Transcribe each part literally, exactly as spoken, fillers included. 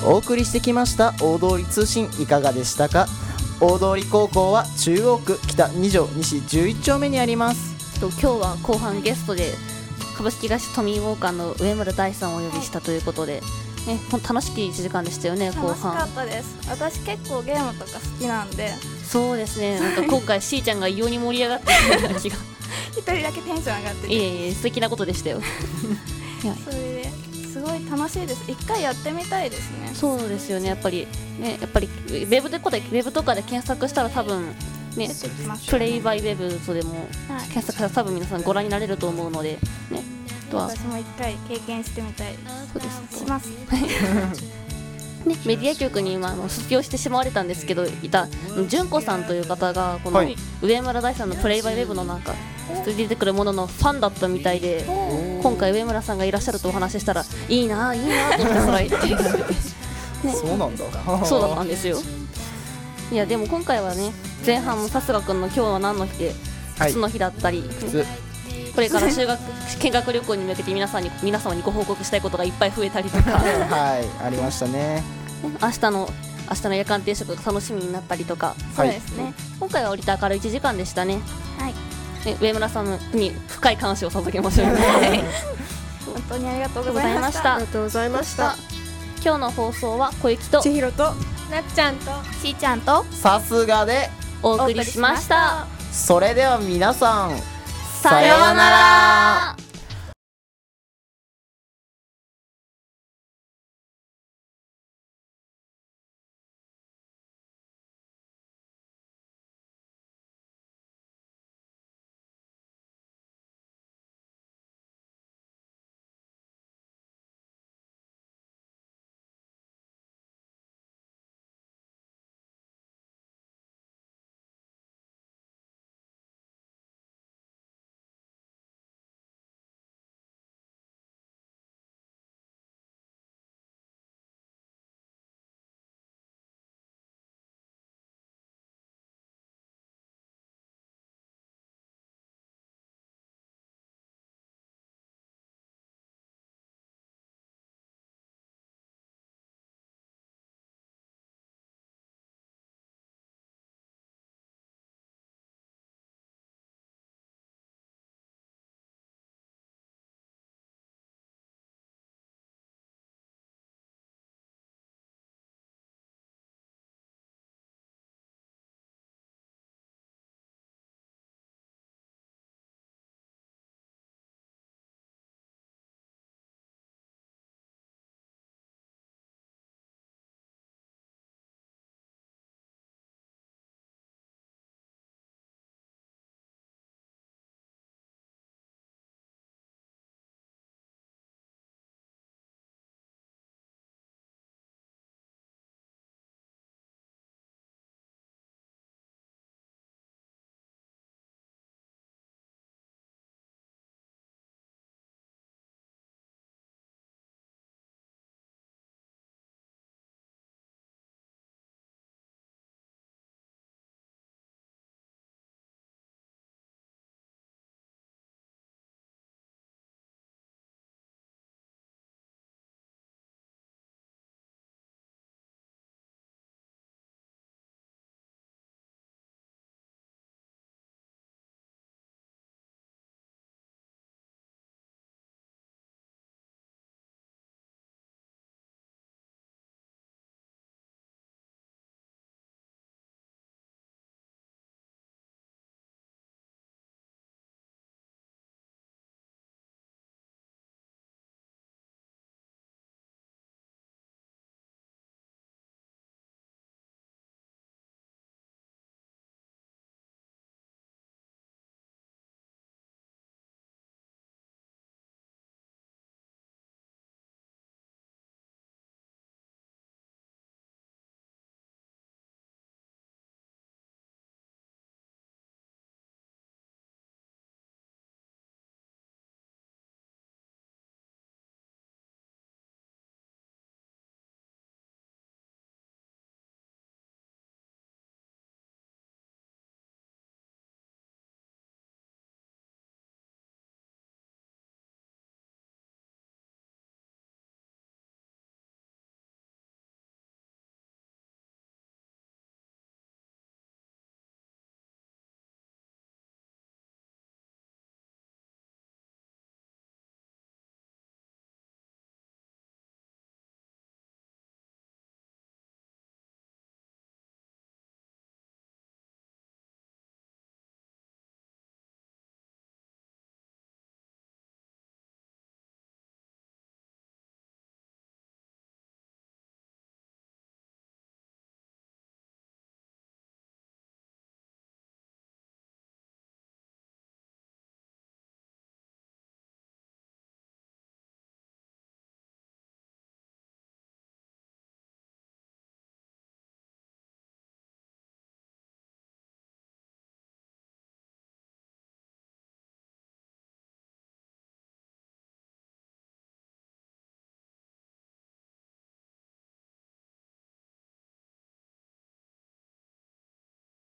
お送りしてきました大通り通信いかがでしたか。大通高校は中央区北に条西じゅういち丁目にあります。 と今日は後半ゲストで株式会社トミーウォーカーの上村大さんをお呼びしたということで、ね、楽しきいちじかんでしたよね。後半楽しかったです。私結構ゲームとか好きなんで。 そうですね、なんか今回しーちゃんが異様に盛り上がってるような気が一人だけテンション上がってて、 いえいえ素敵なことでしたよそれですごい楽しいです。一回やってみたいですね。 そうですよね、やっぱりね、やっぱりウェブでこでウェブとかで検索したら多分ね、プレイバイウェブとでも検索したら多分皆さんご覧になれると思うのでね。 私も一回経験してみたい。 そうですしますね、メディア局に今あの卒業してしまわれたんですけどいた純子さんという方がこの上村大さんのプレイバイウェブのなんか出てくるもののファンだったみたいで、今回上村さんがいらっしゃるとお話ししたらいいないいなと思ってそら言ってね、そうなんだそうだったんですよ。いやでも今回はね、前半もさすがくんの今日は何の日で靴の日だったり、はい、これから修学見学旅行に向けて皆さんに皆様にご報告したいことがいっぱい増えたりとかはいありましたね。 明日の明日の夜間定食が楽しみになったりとか、 そうですね、 今回は折りた明るいいちじかんでしたね。 はい、 ね、上村さんに深い感謝を捧げましょう、ね、 本当にありがとうございました。 ありがとうございました。 今日の放送は小雪と千尋となっちゃんとしーちゃんとさすがでお送りしました。 それでは皆さんさようなら。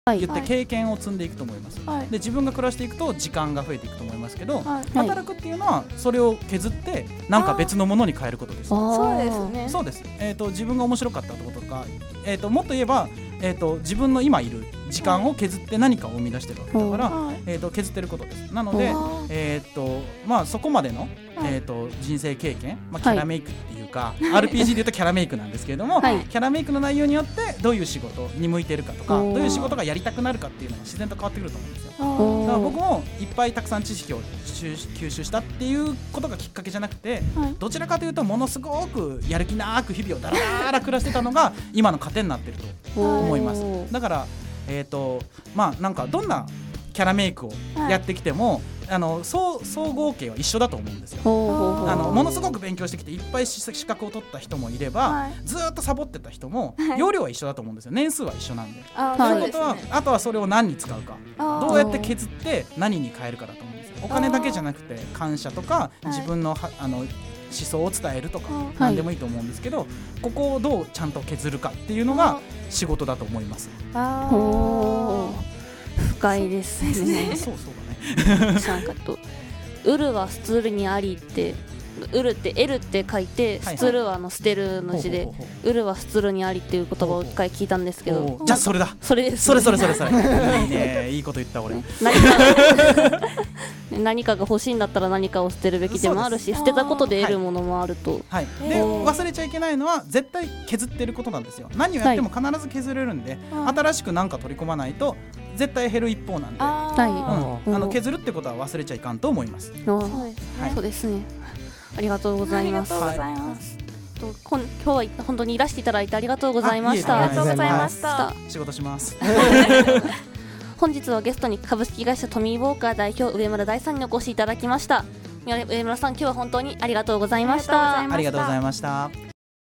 言って経験を積んでいくと思います、 はい、 で自分が暮らしていくと時間が増えていくと思いますけど、 はい、 働くっていうのはそれを削ってなんか別のものに変えることです。 そうですね。 そうです、えー、と自分が面白かったってこととか、えー、ともっと言えば、えー、と自分の今いる時間を削って何かを生み出してるわけだから、 はい、 えー、と削ってることです。なので、えーとまあ、そこまでの、えー、と人生経験、まあ、キャラメイクっていうか、はい、アールピージー でいうとキャラメイクなんですけれども、はい、キャラメイクの内容によってどういう仕事に向いているかとかどういう仕事がやりたくなるかっていうのが自然と変わってくると思うんですよ。だから僕もいっぱいたくさん知識を吸収したっていうことがきっかけじゃなくて、はい、どちらかというとものすごくやる気なく日々をだらだら暮らしてたのが今の糧になってると思います。だから、えーとまあ、なんかどんなキャラメイクをやってきても、はい、あの 総, 総合計は一緒だと思うんですよ。あのものすごく勉強してきていっぱい資格を取った人もいれば、はい、ずっとサボってた人も、はい、容量は一緒だと思うんですよ。年数は一緒なんで、あ、そういうことは、ね、あとはそれを何に使うか、どうやって削って何に変えるかだと思うんですよ。お金だけじゃなくて感謝とか自分の、はい、あの思想を伝えるとか何でもいいと思うんですけど、はい、ここをどうちゃんと削るかっていうのが仕事だと思います。 あ深いですね。 そうそうだね。 なんかとウルはスツールにありってウルって L って書いてスツルはあの捨てるの字でウルはスツルにありっていう言葉を一回聞いたんですけど、 じゃあそれだそれです、ね、 それそれそれそれいいね、いいこと言った俺。 何か何かが欲しいんだったら何かを捨てるべきでもあるし、捨てたことで得るものもあると、 はい、で忘れちゃいけないのは絶対削ってることなんですよ。何をやっても必ず削れるんで、はい、新しく何か取り込まないと絶対減る一方なんで、あ、うん、あの削るってことは忘れちゃいかんと思います。 そうですね、はい、そうですね。ありがとうございます。 ありがとうございます。 と今日は本当にいらしていただいてありがとうございました。 ありがとうございました。 仕事します。 本日はゲストに株式会社トミーウォーカー代表上村大さんにお越しいただきました。上村さん、今日は本当にありがとうございました。 ありがとうございました。